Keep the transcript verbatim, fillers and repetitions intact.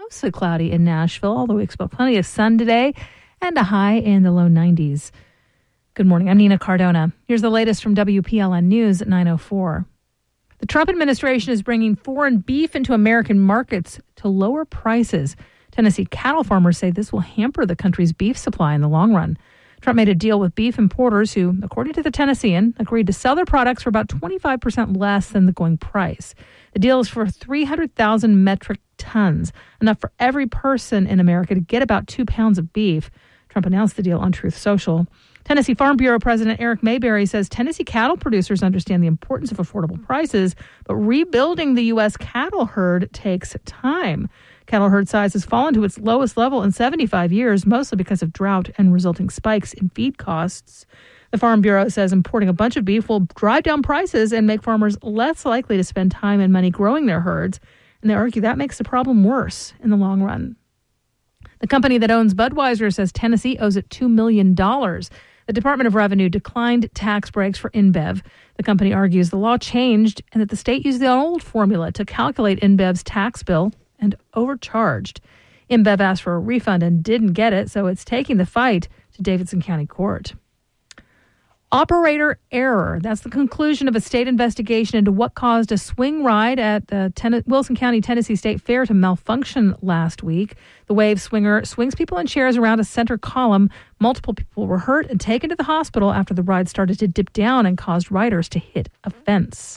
mostly cloudy in Nashville, although we expect plenty of sun today and a high in the low nineties. Good morning. I'm Nina Cardona. Here's the latest from W P L N News at nine oh four. The Trump administration is bringing foreign beef into American markets to lower prices. Tennessee cattle farmers say this will hamper the country's beef supply in the long run. Trump made a deal with beef importers who, according to the Tennessean, agreed to sell their products for about twenty-five percent less than the going price. The deal is for three hundred thousand metric tons, enough for every person in America to get about two pounds of beef. Trump announced the deal on Truth Social. Tennessee Farm Bureau President Eric Mayberry says Tennessee cattle producers understand the importance of affordable prices, but rebuilding the U S cattle herd takes time. Cattle herd size has fallen to its lowest level in seventy-five years, mostly because of drought and resulting spikes in feed costs. The Farm Bureau says importing a bunch of beef will drive down prices and make farmers less likely to spend time and money growing their herds, and they argue that makes the problem worse in the long run. The company that owns Budweiser says Tennessee owes it two million dollars. The Department of Revenue declined tax breaks for InBev. The company argues the law changed and that the state used the old formula to calculate InBev's tax bill and overcharged. InBev asked for a refund and didn't get it, so it's taking the fight to Davidson County Court. Operator error. That's the conclusion of a state investigation into what caused a swing ride at the Ten- Wilson County, Tennessee State Fair to malfunction last week. The wave swinger swings people in chairs around a center column. Multiple people were hurt and taken to the hospital after the ride started to dip down and caused riders to hit a fence.